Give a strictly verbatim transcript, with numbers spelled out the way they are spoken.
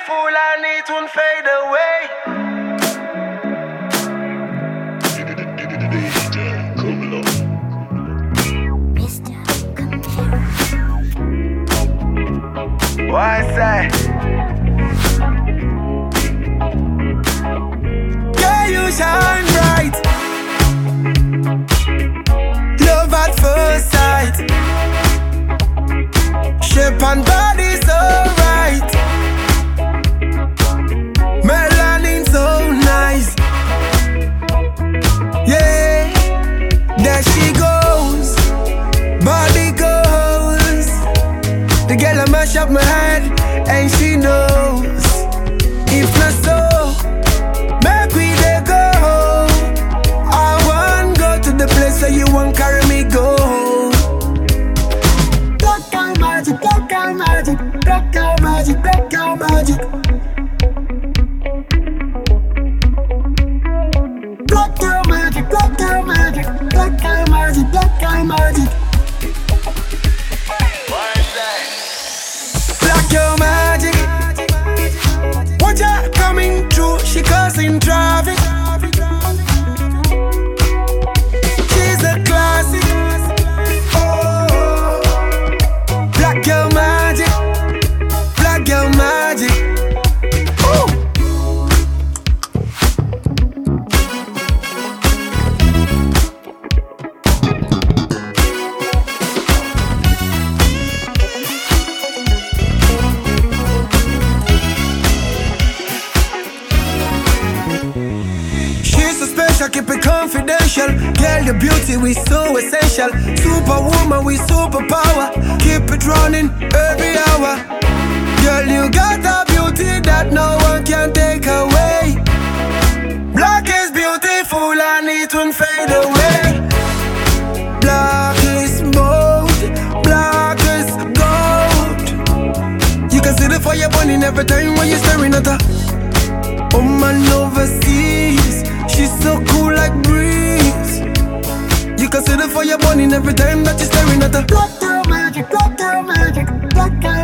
beautiful and it won't fade away. Why say? Yeah, you shine bright. Love at first sight. Shape and body so right. Melanin so nice. Yeah, there she goes. Body goes. The girl I mash up my head, and she knows. If not so, make we dey go. I want go to the place where you want carry me go. Black out magic, black out magic, black out magic, black out magic. Black out magic, black out magic, black out magic, black out magic. Your magic, watch her coming through, she causing traffic. She's a classic. Oh, black girl magic, black girl magic. Ooh. Keep it confidential. Girl, your beauty we so essential. Superwoman, we superpower. Keep it running every hour. Girl, you got a beauty that no one can take away. Black is beautiful and it won't fade away. Black is bold, black is gold. You can see the fire burning every time when you're staring at her. Oh man, overseas, she's so cool like breeze. You can see the fire burning every time that you're staring at her. Black girl magic, black girl magic, black girl